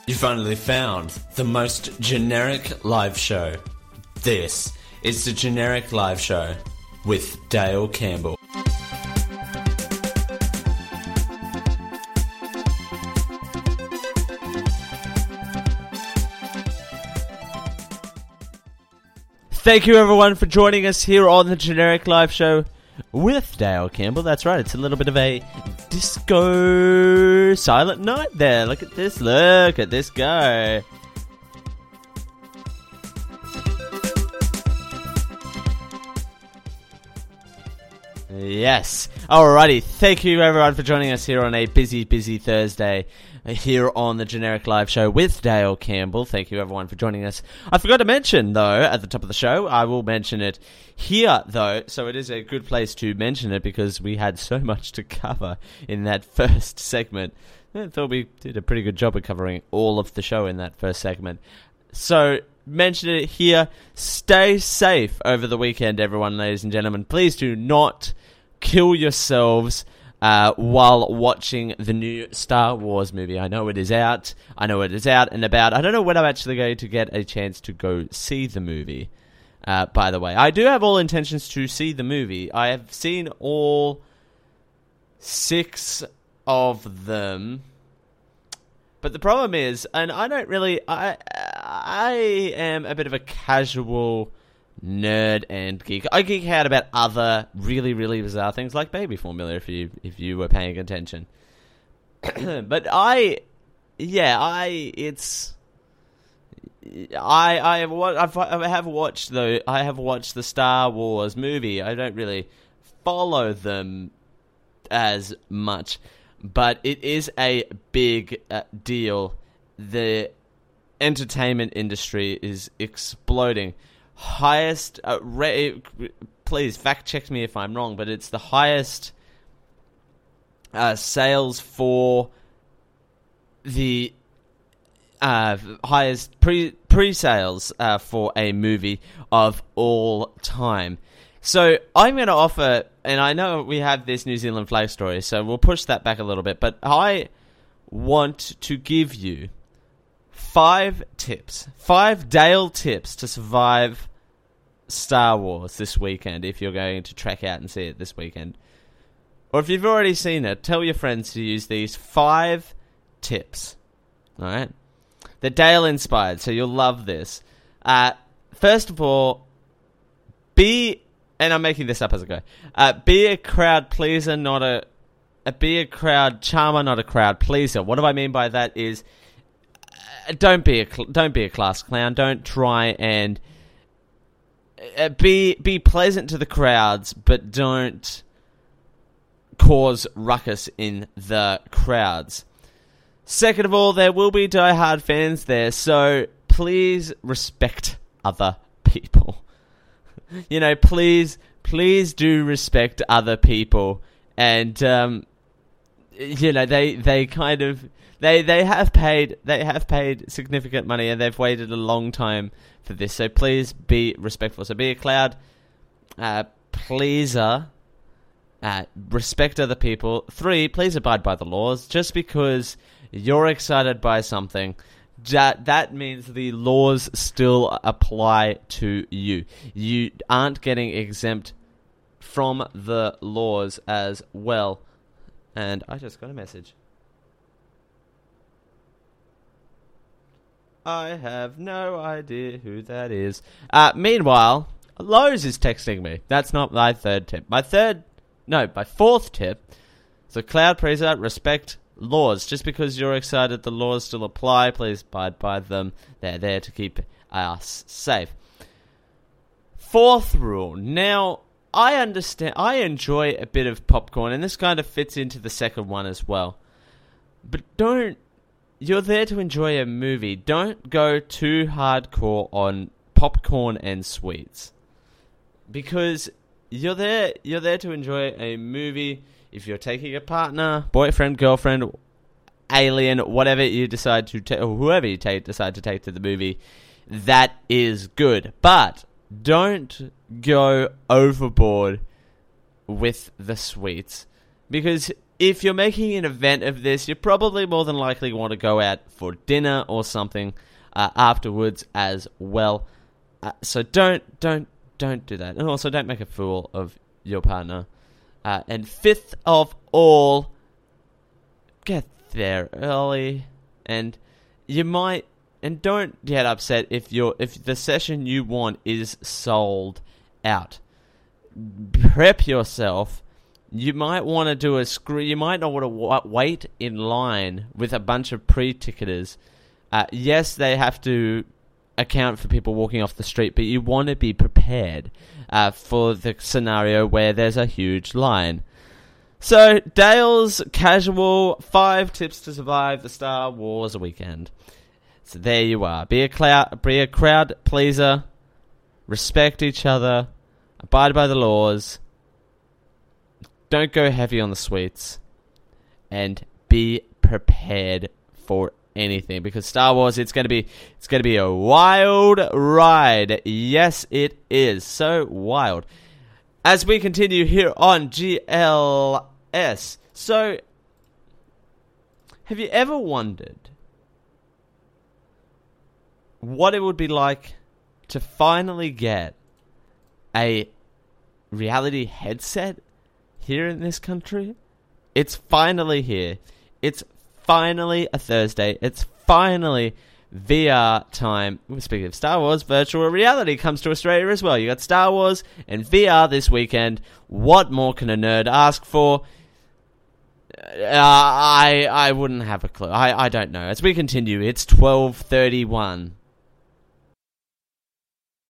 You finally found the most generic live show. This is the Generic Live Show with Dale Campbell. Thank you everyone for joining us here on the Generic Live Show with Dale Campbell. That's right, it's a little bit of a disco silent night there. Look at this guy. Yes. Alrighty, thank you everyone for joining us here on a busy Thursday here on the Generic Live Show with Dale Campbell. Thank you everyone for joining us. I forgot to mention, though, at the top of the show, I will mention it here, though, so it is a good place to mention it because we had so much to cover in that first segment. I thought we did a pretty good job of covering all of the show in that first segment. So, mention it here. Stay safe over the weekend, everyone, ladies and gentlemen. Please do not kill yourselves while watching the new Star Wars movie. I know it is out and about. I don't know when I'm actually going to get a chance to go see the movie, by the way. I do have all intentions to see the movie. I have seen all 6 of them. But the problem is, and I don't really... I am a bit of a casual nerd and geek. I geek out about other really bizarre things like baby formula if you were paying attention. But I have watched the Star Wars movie. I don't really follow them as much, but it is a big deal. The entertainment industry is exploding. Highest, please fact check me if I'm wrong, but it's the highest sales for the highest pre-sales for a movie of all time. So I'm going to offer, and I know we have this New Zealand flag story, so we'll push that back a little bit, but I want to give you 5 Dale tips to survive Star Wars this weekend if you're going to track out and see it this weekend. Or if you've already seen it, tell your friends to use these 5 tips. Alright? They're Dale inspired, so you'll love this. First of all, and I'm making this up as I go, be a crowd pleaser, be a crowd charmer, not a crowd pleaser. What do I mean by that is, don't be a class clown. Don't try and be pleasant to the crowds, but don't cause ruckus in the crowds. Second of all, there will be diehard fans there, so please respect other people. You know, please do respect other people, and you know, they kind of. They have paid significant money and they've waited a long time for this. So please be respectful. So be a crowd pleaser. Respect other people. 3, please abide by the laws. Just because you're excited by something, that means the laws still apply to you. You aren't getting exempt from the laws as well. And I just got a message. I have no idea who that is. Meanwhile, Lowe's is texting me. That's not my 3rd tip. My 4th tip is a cloud pleaser, respect laws. Just because you're excited the laws still apply, please abide by them. They're there to keep us safe. 4th rule. Now, I enjoy a bit of popcorn, and this kind of fits into the second one as well. But you're there to enjoy a movie. Don't go too hardcore on popcorn and sweets. Because you're there to enjoy a movie. If you're taking a partner, boyfriend, girlfriend, alien, whatever you decide to or whoever you decide to take to the movie, that is good. But don't go overboard with the sweets. Because if you're making an event of this, you probably more than likely want to go out for dinner or something afterwards as well. So don't do that. And also don't make a fool of your partner. And fifth of all, get there early. And you might, and don't get upset if the session you want is sold out. Prep yourself. You might want to do you might not want to wait in line with a bunch of pre-ticketers. Yes, they have to account for people walking off the street, but you want to be prepared for the scenario where there's a huge line. So, Dale's casual 5 tips to survive the Star Wars weekend. So there you are. Be a crowd pleaser, respect each other, abide by the laws, don't go heavy on the sweets, and be prepared for anything, because Star Wars, it's going to be a wild ride. Yes, it is. So wild. As we continue here on GLS. So, have you ever wondered what it would be like to finally get a reality headset here in this country? It's finally here. It's finally a Thursday. It's finally VR time. Speaking of Star Wars, virtual reality comes to Australia as well. You got Star Wars and VR this weekend. What more can a nerd ask for? I wouldn't have a clue. I don't know. As we continue, it's 12:31.